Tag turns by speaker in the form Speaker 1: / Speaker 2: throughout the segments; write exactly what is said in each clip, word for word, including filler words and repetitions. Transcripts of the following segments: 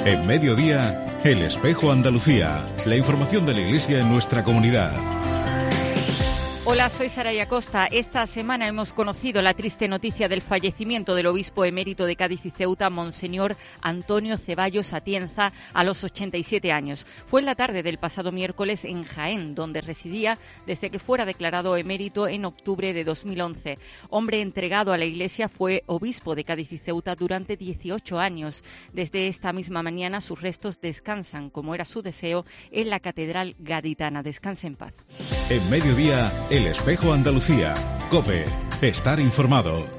Speaker 1: En Mediodía, El Espejo Andalucía. La información de la Iglesia en nuestra comunidad.
Speaker 2: Hola, soy Saraya Costa. Esta semana hemos conocido la triste noticia del fallecimiento del obispo emérito de Cádiz y Ceuta, Monseñor Antonio Ceballos Atienza, a los ochenta y siete años. Fue en la tarde del pasado miércoles en Jaén, donde residía desde que fuera declarado emérito en octubre de dos mil once. Hombre entregado a la Iglesia, fue obispo de Cádiz y Ceuta durante dieciocho años. Desde esta misma mañana sus restos descansan, como era su deseo, en la Catedral Gaditana. Descanse en paz.
Speaker 1: En Mediodía, El Espejo Andalucía. COPE. Estar informado.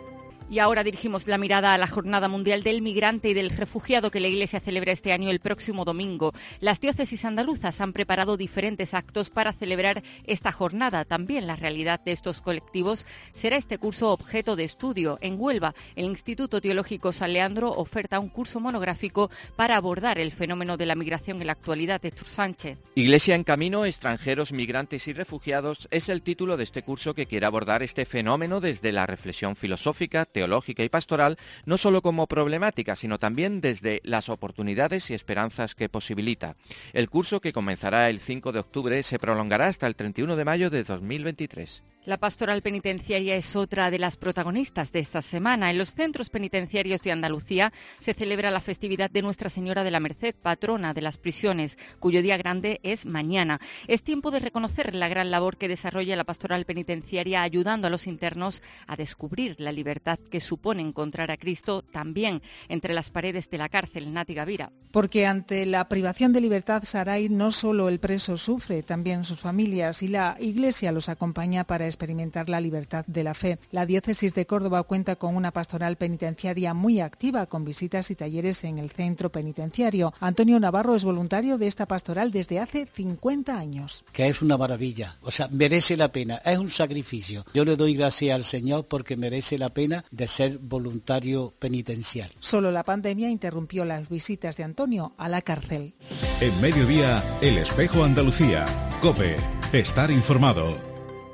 Speaker 2: Y ahora dirigimos la mirada a la Jornada Mundial del Migrante y del Refugiado que la Iglesia celebra este año el próximo domingo. Las diócesis andaluzas han preparado diferentes actos para celebrar esta jornada. También la realidad de estos colectivos será este curso objeto de estudio. En Huelva, el Instituto Teológico San Leandro oferta un curso monográfico para abordar el fenómeno de la migración en la actualidad. Héctor Sánchez.
Speaker 3: Iglesia en camino, extranjeros, migrantes y refugiados es el título de este curso que quiere abordar este fenómeno desde la reflexión filosófica, teológica, teológica y pastoral, no solo como problemática, sino también desde las oportunidades y esperanzas que posibilita. El curso, que comenzará el cinco de octubre, se prolongará hasta el treinta y uno de mayo de dos mil veintitrés.
Speaker 2: La pastoral penitenciaria es otra de las protagonistas de esta semana. En los centros penitenciarios de Andalucía se celebra la festividad de Nuestra Señora de la Merced, patrona de las prisiones, cuyo día grande es mañana. Es tiempo de reconocer la gran labor que desarrolla la pastoral penitenciaria, ayudando a los internos a descubrir la libertad que supone encontrar a Cristo también entre las paredes de la cárcel. Nati Gavira.
Speaker 4: Porque ante la privación de libertad, Saray, no solo el preso sufre, también sus familias, y la Iglesia los acompaña para experimentar la libertad de la fe. La diócesis de Córdoba cuenta con una pastoral penitenciaria muy activa, con visitas y talleres en el centro penitenciario. Antonio Navarro es voluntario de esta pastoral desde hace cincuenta años.
Speaker 5: Que es una maravilla, o sea, merece la pena, es un sacrificio. Yo le doy gracias al Señor porque merece la pena de ser voluntario penitenciario.
Speaker 4: Solo la pandemia interrumpió las visitas de Antonio a la cárcel.
Speaker 1: En Mediodía, El Espejo Andalucía. COPE. Estar informado.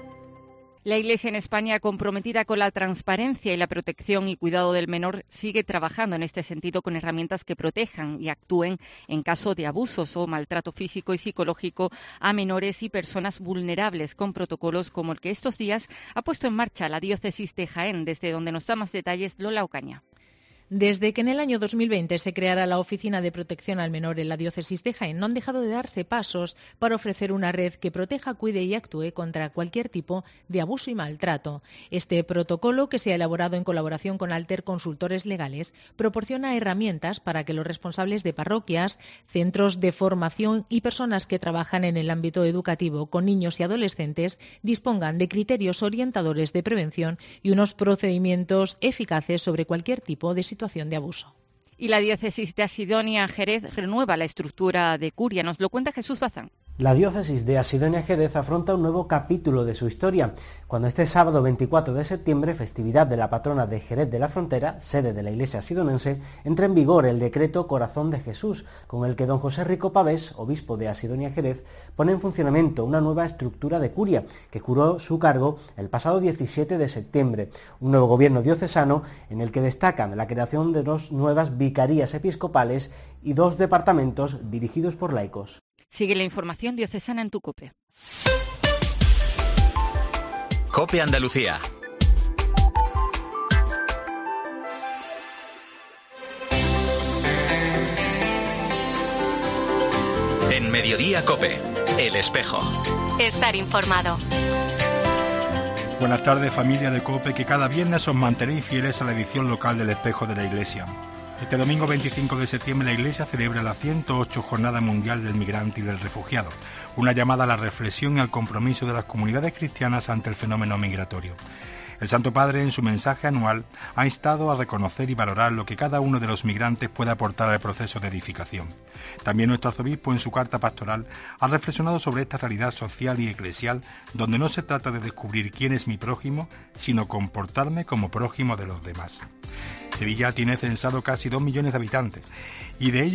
Speaker 2: La Iglesia en España, comprometida con la transparencia y la protección y cuidado del menor, sigue trabajando en este sentido con herramientas que protejan y actúen en caso de abusos o maltrato físico y psicológico a menores y personas vulnerables, con protocolos como el que estos días ha puesto en marcha la diócesis de Jaén, desde donde nos da más detalles Lola Ocaña.
Speaker 6: Desde que en el año dos mil veinte se creara la Oficina de Protección al Menor en la diócesis de Jaén, no han dejado de darse pasos para ofrecer una red que proteja, cuide y actúe contra cualquier tipo de abuso y maltrato. Este protocolo, que se ha elaborado en colaboración con Alter Consultores Legales, proporciona herramientas para que los responsables de parroquias, centros de formación y personas que trabajan en el ámbito educativo con niños y adolescentes dispongan de criterios orientadores de prevención y unos procedimientos eficaces sobre cualquier tipo de situación situación de abuso.
Speaker 2: Y la diócesis de Asidonia Jerez renueva la estructura de curia. Nos lo cuenta Jesús Bazán.
Speaker 7: La diócesis de Asidonia Jerez afronta un nuevo capítulo de su historia, cuando este sábado veinticuatro de septiembre, festividad de la patrona de Jerez de la Frontera, sede de la Iglesia asidonense, entra en vigor el decreto Corazón de Jesús, con el que don José Rico Pavés, obispo de Asidonia Jerez, pone en funcionamiento una nueva estructura de curia, que juró su cargo el pasado diecisiete de septiembre, un nuevo gobierno diocesano en el que destacan la creación de dos nuevas vicarías episcopales y dos departamentos dirigidos por laicos.
Speaker 2: Sigue la información diocesana en tu COPE.
Speaker 8: COPE Andalucía. En Mediodía COPE, El Espejo.
Speaker 9: Estar informado.
Speaker 10: Buenas tardes, familia de COPE, que cada viernes os mantenéis fieles a la edición local del Espejo de la Iglesia. Este domingo veinticinco de septiembre la Iglesia celebra la ciento ocho Jornada Mundial del Migrante y del Refugiado, una llamada a la reflexión y al compromiso de las comunidades cristianas ante el fenómeno migratorio. El Santo Padre, en su mensaje anual, ha instado a reconocer y valorar lo que cada uno de los migrantes puede aportar al proceso de edificación. También nuestro arzobispo, en su carta pastoral, ha reflexionado sobre esta realidad social y eclesial, donde no se trata de descubrir quién es mi prójimo, sino comportarme como prójimo de los demás. Sevilla tiene censado casi dos millones de habitantes, y de ellos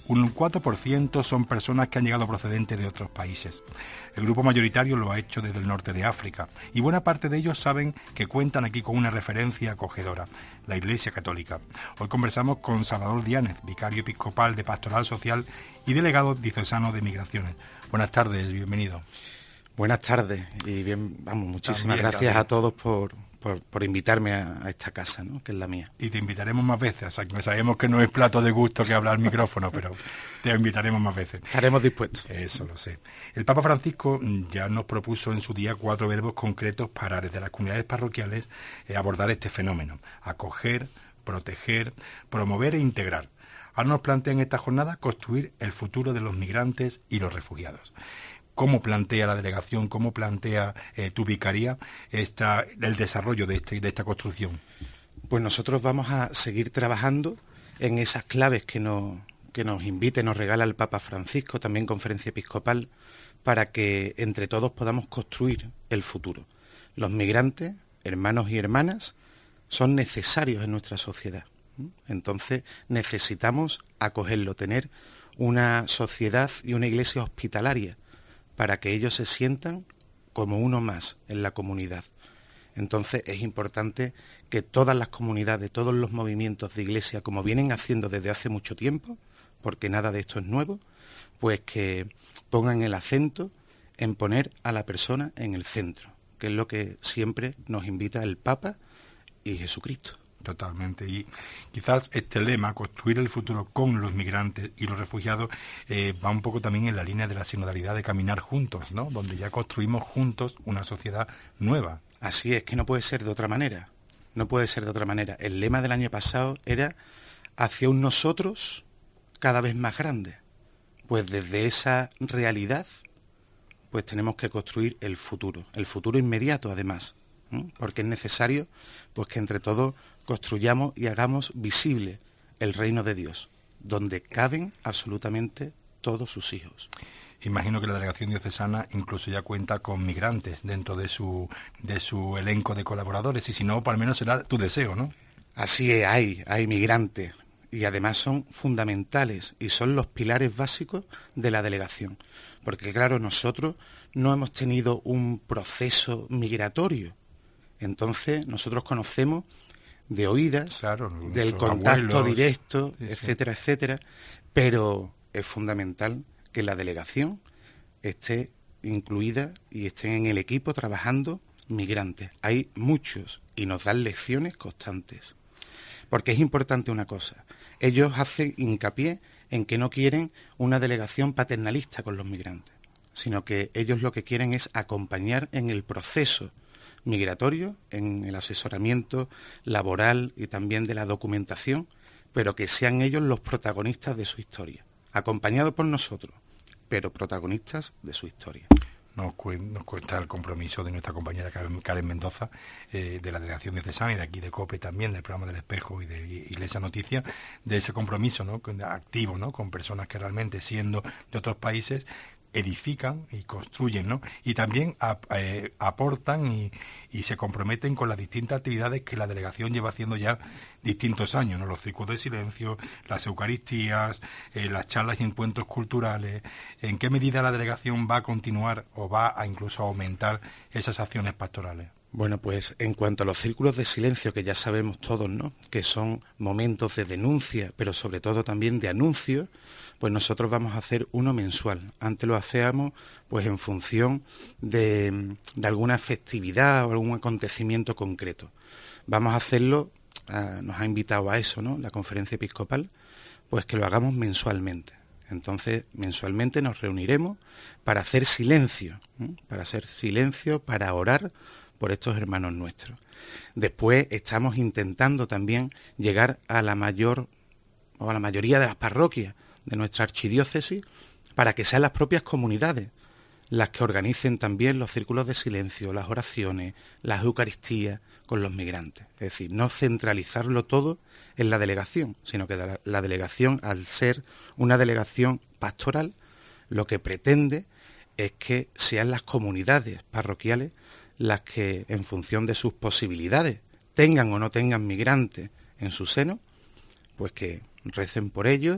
Speaker 10: Un cuatro por ciento son personas que han llegado procedentes de otros países. El grupo mayoritario lo ha hecho desde el norte de África y buena parte de ellos saben que cuentan aquí con una referencia acogedora, la Iglesia Católica. Hoy conversamos con Salvador Diánez, vicario episcopal de Pastoral Social y delegado diocesano de Migraciones. Buenas tardes, bienvenido.
Speaker 11: Buenas tardes y bien, vamos, muchísimas
Speaker 10: También,
Speaker 11: gracias
Speaker 10: también.
Speaker 11: a todos por, por, por invitarme a, a esta casa, ¿no?, que es la mía.
Speaker 10: Y te invitaremos más veces, o sea, que sabemos que no es plato de gusto que hablar al micrófono, pero te invitaremos más veces.
Speaker 11: Estaremos dispuestos.
Speaker 10: Eso lo sé. El Papa Francisco ya nos propuso en su día cuatro verbos concretos para, desde las comunidades parroquiales, eh, abordar este fenómeno: acoger, proteger, promover e integrar. Ahora nos plantea en esta jornada construir el futuro de los migrantes y los refugiados. ¿Cómo plantea la delegación, cómo plantea eh, tu vicaría esta, el desarrollo de, este, de esta construcción?
Speaker 11: Pues nosotros vamos a seguir trabajando en esas claves que nos, que nos invite, nos regala el Papa Francisco, también Conferencia Episcopal, para que entre todos podamos construir el futuro. Los migrantes, hermanos y hermanas, son necesarios en nuestra sociedad. Entonces necesitamos acogerlo, tener una sociedad y una iglesia hospitalaria, para que ellos se sientan como uno más en la comunidad. Entonces es importante que todas las comunidades, todos los movimientos de iglesia, como vienen haciendo desde hace mucho tiempo, porque nada de esto es nuevo, pues que pongan el acento en poner a la persona en el centro, que es lo que siempre nos invita el Papa y Jesucristo.
Speaker 10: Totalmente. Y quizás este lema, construir el futuro con los migrantes y los refugiados, eh, va un poco también en la línea de la sinodalidad, de caminar juntos, ¿no? Donde ya construimos juntos una sociedad nueva.
Speaker 11: Así es, que no puede ser de otra manera. No puede ser de otra manera. El lema del año pasado era hacia un nosotros cada vez más grande. Pues desde esa realidad, pues tenemos que construir el futuro. El futuro inmediato, además. ¿eh? Porque es necesario, pues, que entre todos construyamos y hagamos visible el reino de Dios, donde caben absolutamente todos sus hijos.
Speaker 10: Imagino que la delegación diocesana incluso ya cuenta con migrantes dentro de su de su elenco de colaboradores, y si no, por lo menos será tu deseo, ¿no?
Speaker 11: Así es, hay, hay migrantes, y además son fundamentales y son los pilares básicos de la delegación. Porque claro, nosotros no hemos tenido un proceso migratorio, entonces nosotros conocemos de oídas,
Speaker 10: claro,
Speaker 11: del contacto
Speaker 10: abuelos,
Speaker 11: directo,
Speaker 10: sí,
Speaker 11: etcétera,
Speaker 10: sí.
Speaker 11: etcétera, pero es fundamental que la delegación esté incluida y estén en el equipo trabajando migrantes. Hay muchos y nos dan lecciones constantes. Porque es importante una cosa, ellos hacen hincapié en que no quieren una delegación paternalista con los migrantes, sino que ellos lo que quieren es acompañar en el proceso migratorio, en el asesoramiento laboral y también de la documentación, pero que sean ellos los protagonistas de su historia, acompañados por nosotros, pero protagonistas de su historia.
Speaker 10: Nos, cu nos cuesta el compromiso de nuestra compañera Karen Mendoza, eh, de la delegación diocesana y de aquí de COPE también, del programa del Espejo y de Iglesia Noticias, de ese compromiso, ¿no?, activo, ¿no?, con personas que realmente, siendo de otros países, edifican y construyen, ¿no? Y también ap eh, aportan y, y se comprometen con las distintas actividades que la delegación lleva haciendo ya distintos años, ¿no? Los círculos de silencio, las eucaristías, eh, las charlas y encuentros culturales. ¿En qué medida la delegación va a continuar o va a incluso aumentar esas acciones pastorales?
Speaker 11: Bueno, pues en cuanto a los círculos de silencio, que ya sabemos todos, ¿no?, que son momentos de denuncia, pero sobre todo también de anuncio, pues nosotros vamos a hacer uno mensual. Antes lo hacíamos pues en función de, de alguna festividad o algún acontecimiento concreto. Vamos a hacerlo, uh, nos ha invitado a eso, ¿no?, la Conferencia Episcopal, pues que lo hagamos mensualmente. Entonces, mensualmente nos reuniremos para hacer silencio, ¿eh? para hacer silencio, para orar por estos hermanos nuestros. Después estamos intentando también llegar a la mayor o a la mayoría de las parroquias de nuestra archidiócesis para que sean las propias comunidades las que organicen también los círculos de silencio, las oraciones, las eucaristías con los migrantes. Es decir, no centralizarlo todo en la delegación, sino que la, la delegación, al ser una delegación pastoral, lo que pretende es que sean las comunidades parroquiales las que, en función de sus posibilidades, tengan o no tengan migrantes en su seno, pues que recen por ellos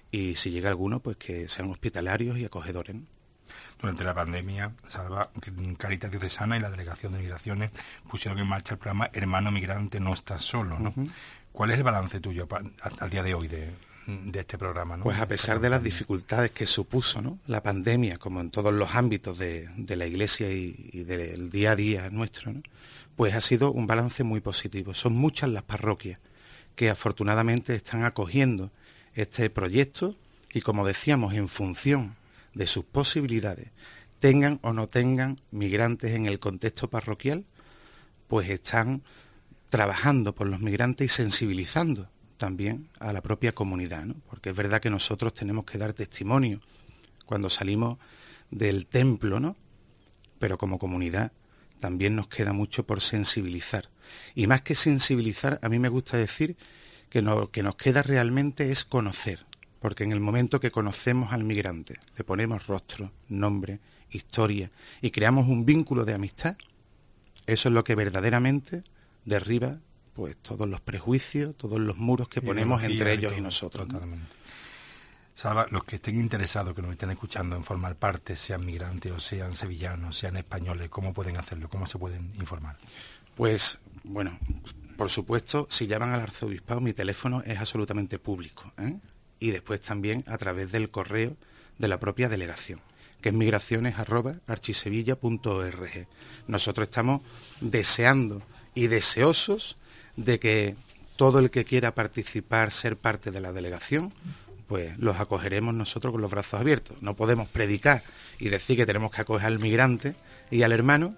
Speaker 11: y si llega alguno, pues que sean hospitalarios y acogedores, ¿no?
Speaker 10: Durante la pandemia, Salva, Cáritas Diocesana y la Delegación de Migraciones pusieron en marcha el programa Hermano Migrante No Estás Solo, ¿no? Uh-huh. ¿Cuál es el balance tuyo al día de hoy de, de este programa, ¿no?
Speaker 11: Pues a pesar de las dificultades que supuso, ¿no?, la pandemia, como en todos los ámbitos de, de la Iglesia y, y del día a día nuestro, ¿no?, pues ha sido un balance muy positivo. Son muchas las parroquias que afortunadamente están acogiendo este proyecto y, como decíamos, en función de sus posibilidades, tengan o no tengan migrantes en el contexto parroquial, pues están trabajando por los migrantes y sensibilizando también a la propia comunidad, ¿no? Porque es verdad que nosotros tenemos que dar testimonio cuando salimos del templo, ¿no? Pero como comunidad también nos queda mucho por sensibilizar. Y más que sensibilizar, a mí me gusta decir que lo que nos queda realmente es conocer. Porque en el momento que conocemos al migrante, le ponemos rostro, nombre, historia y creamos un vínculo de amistad, eso es lo que verdaderamente derriba pues todos los prejuicios, todos los muros que y ponemos entre ellos y, todo, y nosotros.
Speaker 10: Totalmente. ¿No? Salva, los que estén interesados, que nos estén escuchando en formar parte, sean migrantes o sean sevillanos, sean españoles, ¿cómo pueden hacerlo? ¿Cómo se pueden informar?
Speaker 11: Pues, bueno, por supuesto, si llaman al arzobispado, mi teléfono es absolutamente público, ¿eh? Y después también a través del correo de la propia delegación, que es migraciones arroba archisevilla punto org. Nosotros estamos deseando y deseosos de que todo el que quiera participar, ser parte de la delegación, pues los acogeremos nosotros con los brazos abiertos. No podemos predicar y decir que tenemos que acoger al migrante y al hermano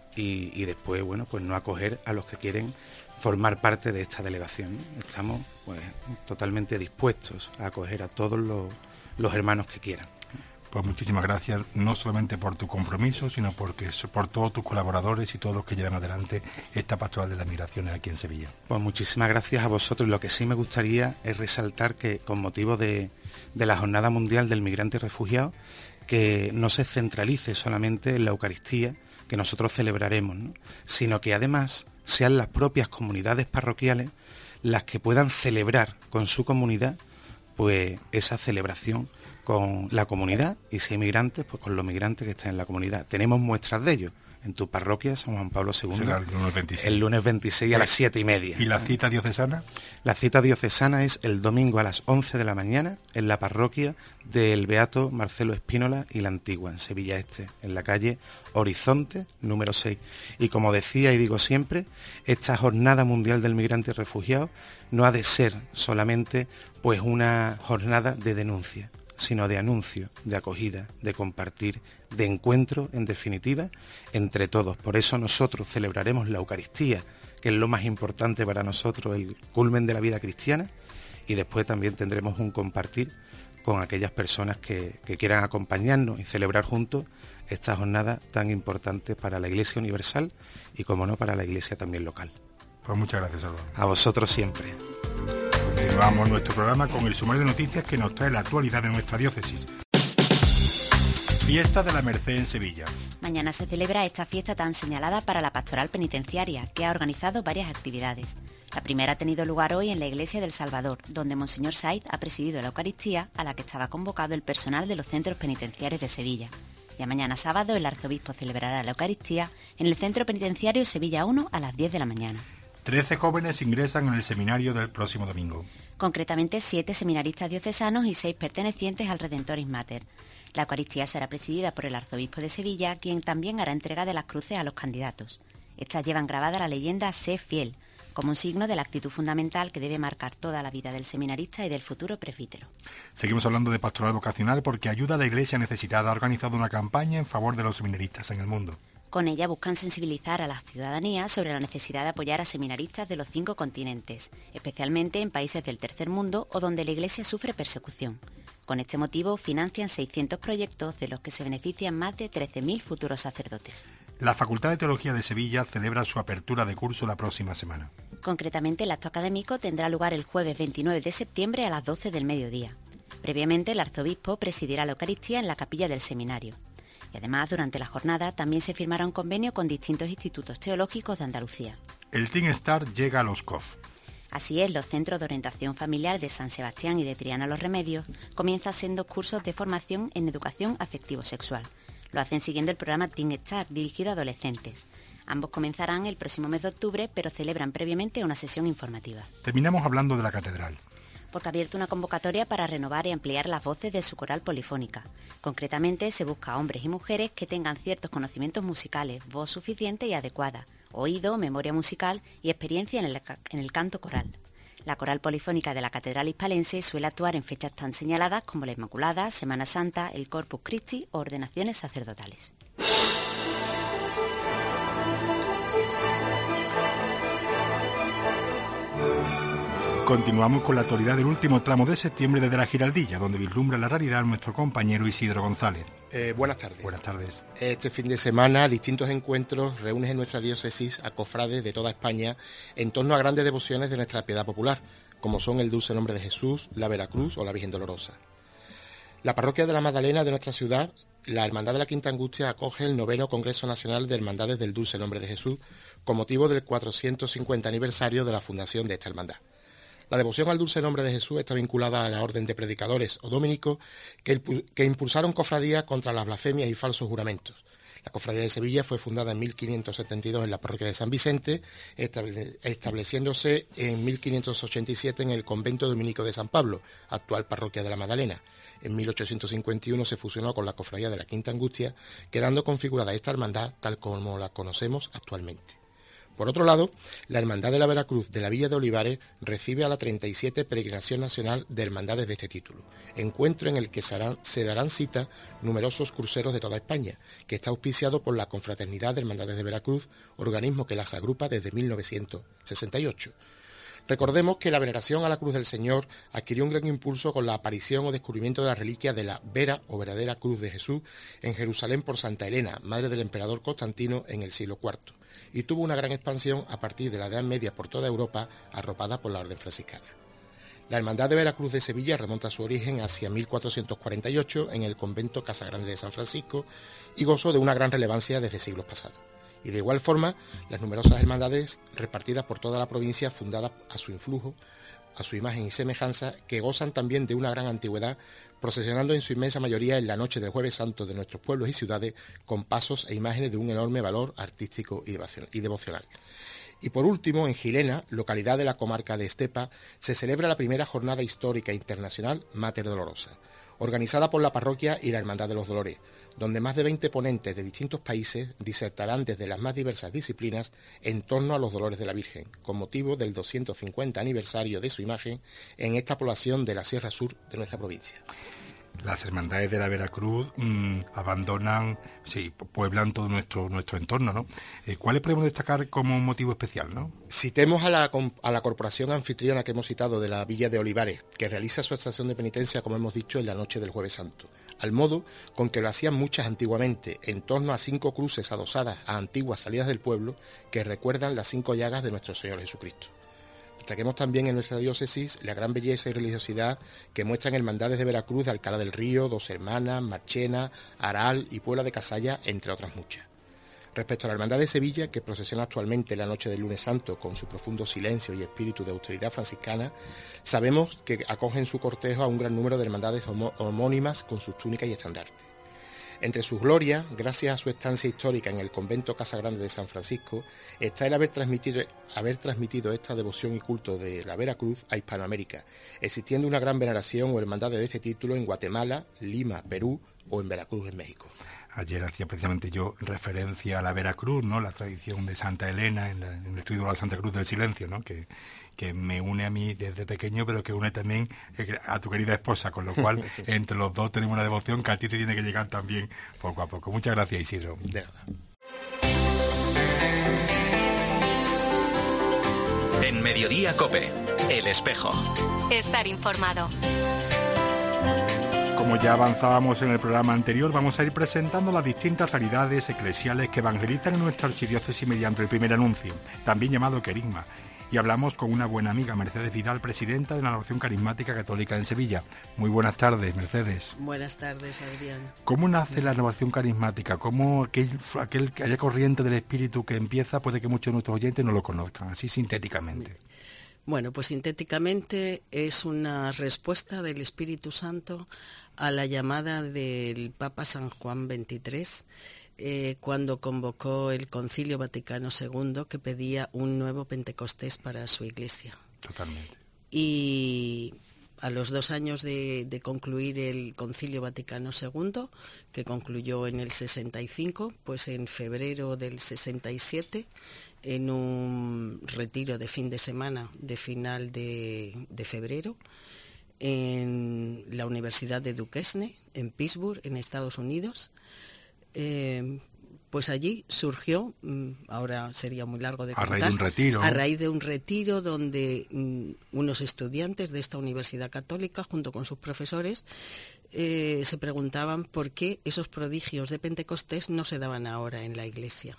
Speaker 11: y, y después, bueno, pues no acoger a los que quieren formar parte de esta delegación. Estamos pues totalmente dispuestos a acoger a todos los, los hermanos que quieran.
Speaker 10: Pues muchísimas gracias, no solamente por tu compromiso, sino porque por todos tus colaboradores y todos los que llevan adelante esta pastoral de las migraciones aquí en Sevilla.
Speaker 11: Pues muchísimas gracias a vosotros. Lo que sí me gustaría es resaltar que con motivo de, de la Jornada Mundial del Migrante y Refugiado, que no se centralice solamente en la Eucaristía que nosotros celebraremos, ¿no?, sino que además sean las propias comunidades parroquiales las que puedan celebrar con su comunidad pues esa celebración con la comunidad, y si hay migrantes, pues con los migrantes que están en la comunidad. Tenemos muestras de ello. En tu parroquia, San Juan Pablo segundo,
Speaker 10: será el lunes veintiséis,
Speaker 11: el lunes veintiséis a las siete y media.
Speaker 10: ¿Y la cita diocesana?
Speaker 11: La cita diocesana es el domingo a las once de la mañana en la parroquia del Beato Marcelo Espínola y la Antigua, en Sevilla Este, en la calle Horizonte, número seis. Y como decía y digo siempre, esta Jornada Mundial del Migrante y Refugiado no ha de ser solamente pues una jornada de denuncia, sino de anuncio, de acogida, de compartir, de encuentro, en definitiva, entre todos. Por eso nosotros celebraremos la Eucaristía, que es lo más importante para nosotros, el culmen de la vida cristiana, y después también tendremos un compartir con aquellas personas que, que quieran acompañarnos y celebrar juntos esta jornada tan importante para la Iglesia universal y, como no, para la Iglesia también local.
Speaker 10: Pues muchas gracias, Salvador.
Speaker 11: A vosotros siempre.
Speaker 10: Continuamos nuestro programa con el sumario de noticias que nos trae la actualidad de nuestra diócesis. Fiesta de la Merced en Sevilla.
Speaker 12: Mañana se celebra esta fiesta tan señalada para la pastoral penitenciaria, que ha organizado varias actividades. La primera ha tenido lugar hoy en la Iglesia del Salvador, donde Monseñor Saiz ha presidido la Eucaristía, a la que estaba convocado el personal de los centros penitenciarios de Sevilla. Y mañana sábado el arzobispo celebrará la Eucaristía en el centro penitenciario Sevilla uno a las diez de la mañana.
Speaker 10: Trece jóvenes ingresan en el seminario del próximo domingo.
Speaker 12: Concretamente, siete seminaristas diocesanos y seis pertenecientes al Redentoris Mater. La Eucaristía será presidida por el arzobispo de Sevilla, quien también hará entrega de las cruces a los candidatos. Estas llevan grabada la leyenda Sé fiel, como un signo de la actitud fundamental que debe marcar toda la vida del seminarista y del futuro presbítero.
Speaker 10: Seguimos hablando de pastoral vocacional porque Ayuda a la Iglesia Necesitada ha organizado una campaña en favor de los seminaristas en el mundo.
Speaker 12: Con ella buscan sensibilizar a la ciudadanía sobre la necesidad de apoyar a seminaristas de los cinco continentes, especialmente en países del tercer mundo o donde la Iglesia sufre persecución. Con este motivo financian seiscientos proyectos de los que se benefician más de trece mil futuros sacerdotes.
Speaker 10: La Facultad de Teología de Sevilla celebra su apertura de curso la próxima semana.
Speaker 12: Concretamente, el acto académico tendrá lugar el jueves veintinueve de septiembre a las doce del mediodía. Previamente, el arzobispo presidirá la Eucaristía en la capilla del seminario. Y además, durante la jornada también se firmará un convenio con distintos institutos teológicos de Andalucía.
Speaker 10: El Team Star llega a los C O F.
Speaker 12: Así es, los centros de orientación familiar de San Sebastián y de Triana Los Remedios comienzan siendo cursos de formación en educación afectivo-sexual. Lo hacen siguiendo el programa Teen Start, dirigido a adolescentes. Ambos comenzarán el próximo mes de octubre, pero celebran previamente una sesión informativa.
Speaker 10: Terminamos hablando de la catedral.
Speaker 12: Porque ha abierto una convocatoria para renovar y ampliar las voces de su coral polifónica. Concretamente, se busca a hombres y mujeres que tengan ciertos conocimientos musicales, voz suficiente y adecuada, oído, memoria musical y experiencia en el, en el canto coral. La coral polifónica de la Catedral Hispalense suele actuar en fechas tan señaladas como la Inmaculada, Semana Santa, el Corpus Christi o ordenaciones sacerdotales.
Speaker 10: Continuamos con la actualidad del último tramo de septiembre desde la Giraldilla, donde vislumbra la realidad nuestro compañero Isidro González.
Speaker 13: Eh, buenas tardes.
Speaker 10: Buenas tardes.
Speaker 13: Este fin de semana, distintos encuentros reúnen en nuestra diócesis a cofrades de toda España en torno a grandes devociones de nuestra piedad popular, como son el Dulce Nombre de Jesús, la Veracruz o la Virgen Dolorosa. La parroquia de la Magdalena de nuestra ciudad, la Hermandad de la Quinta Angustia, acoge el noveno Congreso Nacional de Hermandades del Dulce Nombre de Jesús, con motivo del cuatrocientos cincuenta aniversario de la fundación de esta hermandad. La devoción al Dulce Nombre de Jesús está vinculada a la orden de predicadores o dominicos que, que impulsaron cofradías contra las blasfemias y falsos juramentos. La cofradía de Sevilla fue fundada en mil quinientos setenta y dos en la parroquia de San Vicente, estable, estableciéndose en mil quinientos ochenta y siete en el convento dominico de San Pablo, actual parroquia de la Magdalena. En mil ochocientos cincuenta y uno se fusionó con la cofradía de la Quinta Angustia, quedando configurada esta hermandad tal como la conocemos actualmente. Por otro lado, la Hermandad de la Veracruz de la Villa de Olivares recibe a la treinta y siete Peregrinación Nacional de Hermandades de este título, encuentro en el que se, harán, se darán cita numerosos cruceros de toda España, que está auspiciado por la Confraternidad de Hermandades de Veracruz, organismo que las agrupa desde mil novecientos sesenta y ocho. Recordemos que la veneración a la Cruz del Señor adquirió un gran impulso con la aparición o descubrimiento de la reliquia de la Vera o verdadera Cruz de Jesús en Jerusalén por Santa Elena, madre del emperador Constantino en el siglo cuarto, y tuvo una gran expansión a partir de la Edad Media por toda Europa, arropada por la Orden Franciscana. La Hermandad de Veracruz de Sevilla remonta su origen hacia mil cuatrocientos cuarenta y ocho en el convento Casagrande de San Francisco y gozó de una gran relevancia desde siglos pasados. Y de igual forma, las numerosas hermandades repartidas por toda la provincia, fundadas a su influjo, a su imagen y semejanza, que gozan también de una gran antigüedad, procesionando en su inmensa mayoría en la noche del Jueves Santo de nuestros pueblos y ciudades, con pasos e imágenes de un enorme valor artístico y devocional. Y por último, en Gilena, localidad de la comarca de Estepa, se celebra la primera jornada histórica internacional Mater Dolorosa, organizada por la parroquia y la Hermandad de los Dolores, donde más de veinte ponentes de distintos países disertarán desde las más diversas disciplinas en torno a los dolores de la Virgen, con motivo del doscientos cincuenta aniversario de su imagen en esta población de la Sierra Sur de nuestra provincia.
Speaker 10: Las hermandades de la Veracruz mmm, abandonan, sí, pueblan todo nuestro nuestro entorno, ¿no? Eh, ¿Cuáles podemos destacar como un motivo especial, no?
Speaker 13: Citemos a la, a la corporación anfitriona que hemos citado de la Villa de Olivares, que realiza su estación de penitencia, como hemos dicho, en la noche del Jueves Santo, al modo con que lo hacían muchas antiguamente, en torno a cinco cruces adosadas a antiguas salidas del pueblo que recuerdan las cinco llagas de nuestro Señor Jesucristo. Destaquemos también en nuestra diócesis la gran belleza y religiosidad que muestran hermandades de Veracruz, de Alcalá del Río, Dos Hermanas, Marchena, Aral y Puebla de Casalla, entre otras muchas. Respecto a la Hermandad de Sevilla, que procesiona actualmente la noche del Lunes Santo con su profundo silencio y espíritu de austeridad franciscana, sabemos que acoge en su cortejo a un gran número de hermandades homónimas con sus túnicas y estandartes. Entre sus glorias, gracias a su estancia histórica en el convento Casagrande de San Francisco, está el haber transmitido, haber transmitido esta devoción y culto de la Veracruz a Hispanoamérica, existiendo una gran veneración o hermandades de este título en Guatemala, Lima, Perú o en Veracruz, en México.
Speaker 10: Ayer hacía precisamente yo referencia a la Veracruz, ¿no? La tradición de Santa Elena en, la, en el estudio de la Santa Cruz del Silencio, ¿no? Que, que me une a mí desde pequeño, pero que une también a tu querida esposa, con lo cual entre los dos tenemos una devoción que a ti te tiene que llegar también poco a poco. Muchas gracias, Isidro.
Speaker 13: De nada.
Speaker 8: En Mediodía COPE, El Espejo.
Speaker 9: Estar informado.
Speaker 10: Como ya avanzábamos en el programa anterior, vamos a ir presentando las distintas realidades eclesiales que evangelizan en nuestra archidiócesis mediante el primer anuncio, también llamado Querigma. Y hablamos con una buena amiga, Mercedes Vidal, presidenta de la Renovación Carismática Católica en Sevilla. Muy buenas tardes, Mercedes.
Speaker 14: Buenas tardes, Adrián.
Speaker 10: ¿Cómo nace la Renovación Carismática? ¿Cómo aquel, aquel, aquella corriente del Espíritu que empieza puede que muchos de nuestros oyentes no lo conozcan, así sintéticamente?
Speaker 14: Bueno, pues sintéticamente es una respuesta del Espíritu Santo a la llamada del Papa San Juan veintitrés, eh, cuando convocó el Concilio Vaticano segundo, que pedía un nuevo Pentecostés para su Iglesia.
Speaker 10: Totalmente.
Speaker 14: Y a los dos años de, de concluir el Concilio Vaticano segundo, que concluyó en el sesenta y cinco, pues en febrero del sesenta y siete, en un retiro de fin de semana de final de, de febrero, en la Universidad de Duquesne, en Pittsburgh, en Estados Unidos, eh, pues allí surgió, ahora sería muy largo de contar,
Speaker 10: a raíz de un retiro,
Speaker 14: a raíz de un retiro donde um, unos estudiantes de esta Universidad Católica, junto con sus profesores, eh, se preguntaban por qué esos prodigios de Pentecostés no se daban ahora en la Iglesia.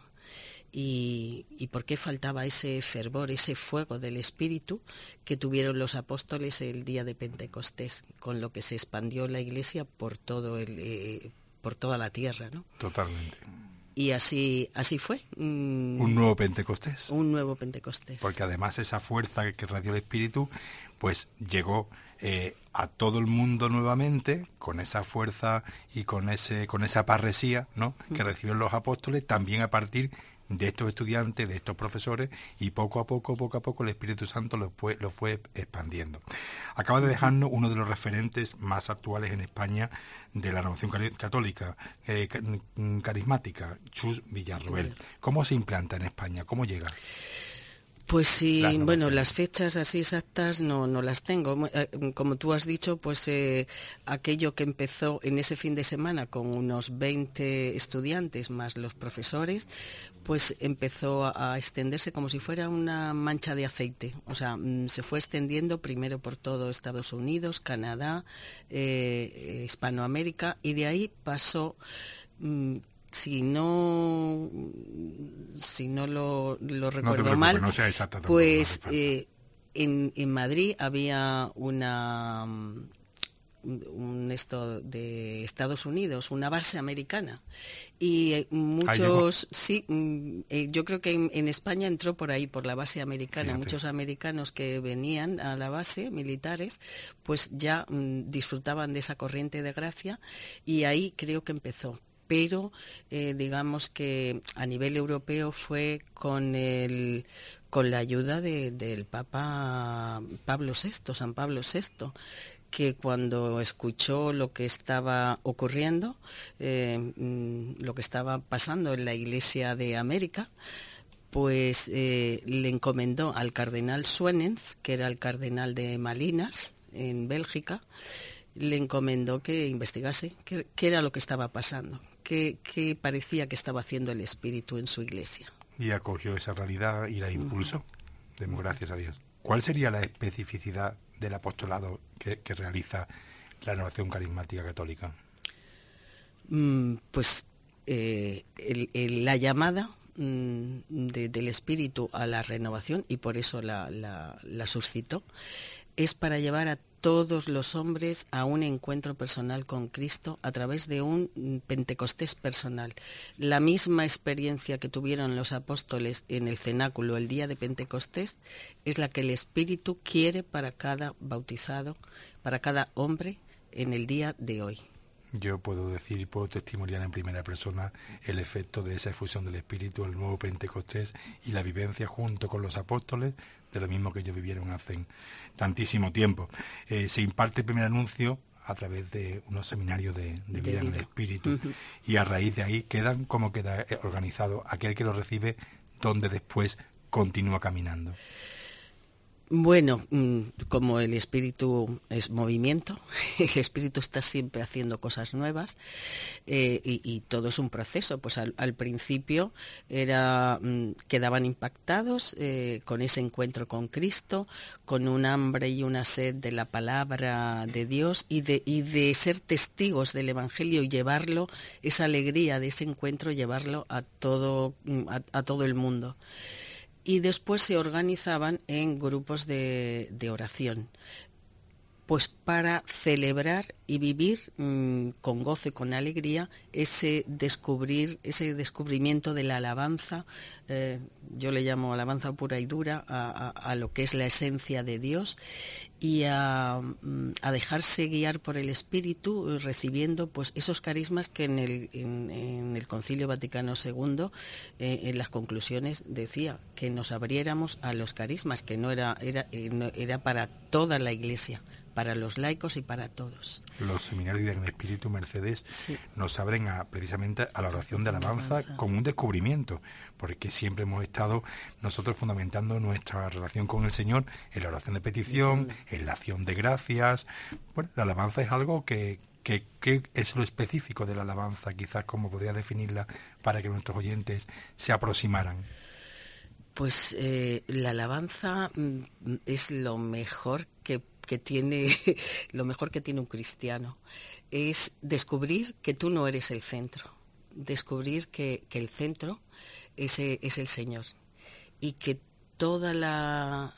Speaker 14: Y, y por qué faltaba ese fervor, ese fuego del Espíritu que tuvieron los apóstoles el día de Pentecostés, con lo que se expandió la Iglesia por todo el, eh, por toda la tierra, ¿no?
Speaker 10: Totalmente.
Speaker 14: Y así, así fue. Mm,
Speaker 10: un nuevo Pentecostés.
Speaker 14: Un nuevo Pentecostés.
Speaker 10: Porque además esa fuerza que radió el Espíritu, pues llegó eh, a todo el mundo nuevamente, con esa fuerza y con ese, con esa parresía, ¿no?, que recibieron los apóstoles, también a partir de estos estudiantes, de estos profesores, y poco a poco, poco a poco el Espíritu Santo lo fue, lo fue expandiendo. Acaba de dejarnos uno de los referentes más actuales en España de la renovación católica, eh, carismática, Chus Villarroel. ¿Cómo se implanta en España? ¿Cómo llega?
Speaker 14: Pues sí, bueno, las fechas así exactas no, no las tengo. Como tú has dicho, pues eh, aquello que empezó en ese fin de semana con unos veinte estudiantes más los profesores, pues empezó a, a extenderse como si fuera una mancha de aceite. O sea, se fue extendiendo primero por todo Estados Unidos, Canadá, eh, Hispanoamérica, y de ahí pasó... Mm, Si no, si no lo, lo recuerdo no mal, no sea exacta, pues no eh, en, en Madrid había una un esto de Estados Unidos, una base americana, y muchos, sí, eh, yo creo que en, en España entró por ahí, por la base americana. Fíjate. Muchos americanos que venían a la base, militares, pues ya mm, disfrutaban de esa corriente de gracia, y ahí creo que empezó. Pero eh, digamos que a nivel europeo fue con el con la ayuda de, del Papa Pablo sexto, San Pablo sexto, que cuando escuchó lo que estaba ocurriendo, eh, lo que estaba pasando en la Iglesia de América, pues eh, le encomendó al cardenal Suenens, que era el cardenal de Malinas, en Bélgica, le encomendó que investigase qué, qué era lo que estaba pasando. ¿Qué, qué parecía que estaba haciendo el Espíritu en su Iglesia?
Speaker 10: Y acogió esa realidad y la impulsó. Uh-huh. Demos gracias a Dios. ¿Cuál sería la especificidad del apostolado que, que realiza la Renovación Carismática Católica?
Speaker 14: Mm, pues eh, el, el, la llamada mm, de, del Espíritu a la renovación, y por eso la, la, la suscitó, es para llevar a todos los hombres a un encuentro personal con Cristo a través de un Pentecostés personal. La misma experiencia que tuvieron los apóstoles en el cenáculo el día de Pentecostés es la que el Espíritu quiere para cada bautizado, para cada hombre en el día de hoy.
Speaker 10: Yo puedo decir y puedo testimoniar en primera persona el efecto de esa efusión del Espíritu, el nuevo Pentecostés y la vivencia junto con los apóstoles de lo mismo que ellos vivieron hace tantísimo tiempo. Eh, se imparte el primer anuncio a través de unos seminarios de, de vida en el Espíritu, uh-huh. y a raíz de ahí quedan como queda organizado aquel que lo recibe, donde después continúa caminando.
Speaker 14: Bueno, como el Espíritu es movimiento, el Espíritu está siempre haciendo cosas nuevas, eh, y, y todo es un proceso. Pues al, al principio era quedaban impactados eh, con ese encuentro con Cristo, con un hambre y una sed de la palabra de Dios y de, y de ser testigos del Evangelio y llevarlo, esa alegría de ese encuentro, llevarlo a todo, a, a todo el mundo. Y después se organizaban en grupos de, de oración. pues para celebrar y vivir mmm, con gozo y con alegría ese descubrir, ese descubrimiento de la alabanza, eh, yo le llamo alabanza pura y dura, a, a, a lo que es la esencia de Dios, y a, a dejarse guiar por el Espíritu, recibiendo pues esos carismas que en el, en, en el Concilio Vaticano segundo, eh, en las conclusiones decía que nos abriéramos a los carismas, que no era, era, era para toda la Iglesia, para los laicos y para todos.
Speaker 10: Los seminarios del Espíritu, Mercedes,
Speaker 14: sí.
Speaker 10: nos abren a, precisamente a la oración de alabanza como un descubrimiento, porque siempre hemos estado nosotros fundamentando nuestra relación con el Señor en la oración de petición, sí. en la acción de gracias. Bueno, la alabanza es algo que, que, que es lo específico de la alabanza, quizás como podría definirla para que nuestros oyentes se aproximaran.
Speaker 14: Pues eh, la alabanza mm, es lo mejor que que tiene lo mejor que tiene un cristiano, es descubrir que tú no eres el centro, descubrir que, que el centro es, es el Señor, y que toda la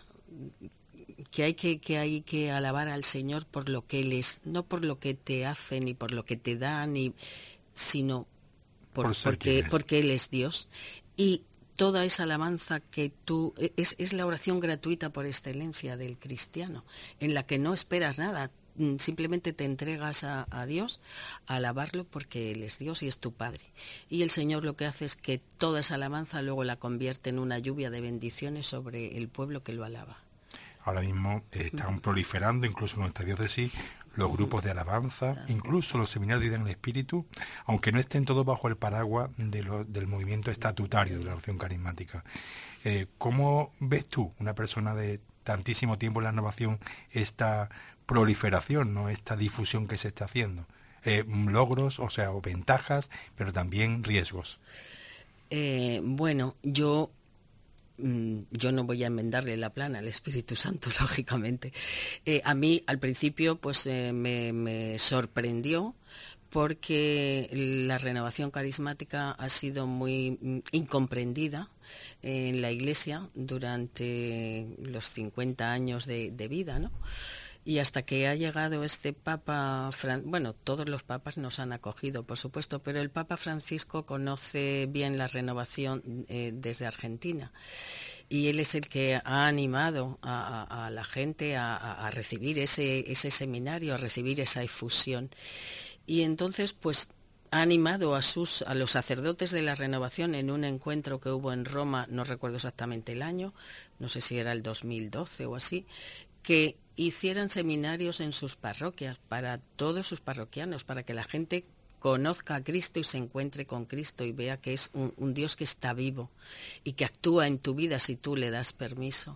Speaker 14: que hay que, que hay que alabar al Señor por lo que Él es, no por lo que te hace ni por lo que te da, ni sino por, por porque porque Él es Dios. Y toda esa alabanza que tú... Es, es la oración gratuita por excelencia del cristiano, en la que no esperas nada, simplemente te entregas a, a Dios a alabarlo porque Él es Dios y es tu Padre. Y el Señor lo que hace es que toda esa alabanza luego la convierte en una lluvia de bendiciones sobre el pueblo que lo alaba.
Speaker 10: Ahora mismo están proliferando, incluso en nuestra diócesis, los grupos de alabanza, incluso los seminarios del Espíritu, aunque no estén todos bajo el paraguas de lo, del movimiento estatutario de la oración carismática. Eh, ¿Cómo ves tú, una persona de tantísimo tiempo en la renovación, esta proliferación, no, esta difusión que se está haciendo? Eh, logros, o sea, o ventajas, pero también riesgos.
Speaker 14: Eh, bueno, yo... yo no voy a enmendarle la plana al Espíritu Santo, lógicamente. Eh, a mí, al principio, pues eh, me, me sorprendió porque la renovación carismática ha sido muy incomprendida en la Iglesia durante los cincuenta años de, de vida, ¿no? Y hasta que ha llegado este Papa, bueno, todos los papas nos han acogido, por supuesto, pero el Papa Francisco conoce bien la renovación eh, desde Argentina. Y él es el que ha animado a, a, a la gente a, a recibir ese, ese seminario, a recibir esa efusión. Y entonces, pues, ha animado a, sus, a los sacerdotes de la renovación en un encuentro que hubo en Roma, no recuerdo exactamente el año, no sé si era el dos mil doce o así, que hicieran seminarios en sus parroquias para todos sus parroquianos, para que la gente conozca a Cristo y se encuentre con Cristo y vea que es un, un Dios que está vivo y que actúa en tu vida si tú le das permiso.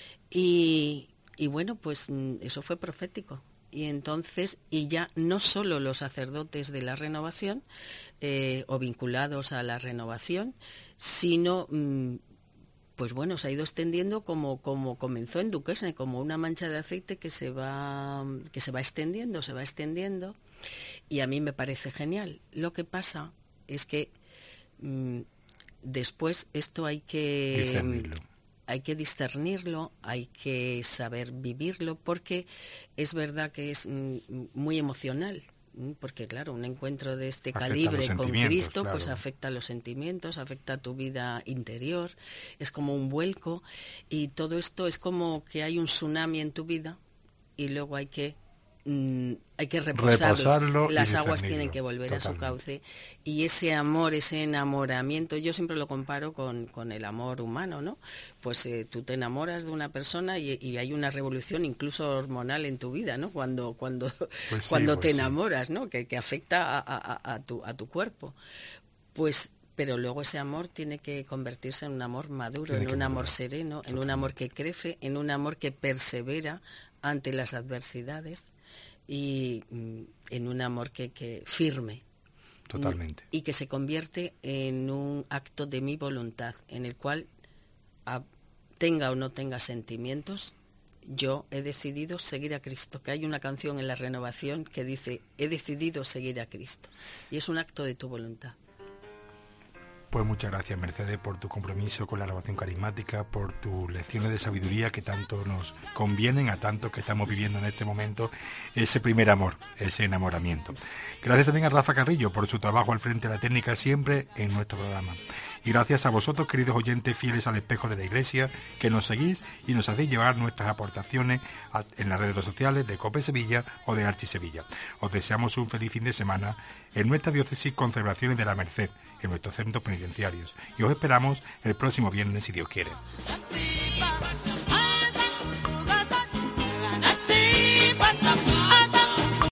Speaker 14: Y, y bueno, pues eso fue profético. Y entonces, y ya no solo los sacerdotes de la renovación eh, o vinculados a la renovación, sino... Mmm, pues bueno, se ha ido extendiendo como, como comenzó en Duquesne, como una mancha de aceite que se va, que se va extendiendo, se va extendiendo, y a mí me parece genial. Lo que pasa es que mmm, después esto hay que discernirlo. hay que discernirlo, hay que saber vivirlo, porque es verdad que es mmm, muy emocional. Porque claro, un encuentro de este afecta calibre con Cristo, claro, pues afecta a los sentimientos, afecta a tu vida interior, es como un vuelco, y todo esto es como que hay un tsunami en tu vida y luego hay que mm, hay que reposarlo, reposarlo las aguas tienen que volver totalmente a su cauce, y ese amor, ese enamoramiento, yo siempre lo comparo con, con el amor humano, ¿no? Pues eh, tú te enamoras de una persona y, y hay una revolución incluso hormonal en tu vida, ¿no? Cuando cuando pues sí, cuando pues te enamoras, sí, ¿no? Que, que afecta a, a, a, tu, a tu cuerpo. Pues pero luego ese amor tiene que convertirse en un amor maduro, tiene en un amor sereno, totalmente, en un amor que crece, en un amor que persevera ante las adversidades, y mm, en un amor que, que firme.
Speaker 10: Totalmente.
Speaker 14: Y que se convierte en un acto de mi voluntad, en el cual, a, tenga o no tenga sentimientos, yo he decidido seguir a Cristo. Que hay una canción en la renovación que dice, he decidido seguir a Cristo. Y es un acto de tu voluntad.
Speaker 10: Pues muchas gracias, Mercedes, por tu compromiso con la renovación carismática, por tus lecciones de sabiduría que tanto nos convienen a tantos que estamos viviendo en este momento ese primer amor, ese enamoramiento. Gracias también a Rafa Carrillo por su trabajo al frente de la técnica siempre en nuestro programa. Y gracias a vosotros, queridos oyentes fieles al espejo de la Iglesia, que nos seguís y nos hacéis llevar nuestras aportaciones en las redes sociales de COPE Sevilla o de Archi Sevilla. Os deseamos un feliz fin de semana en nuestra diócesis con celebraciones de la Merced, en nuestros centros penitenciarios. Y os esperamos el próximo viernes, si Dios quiere.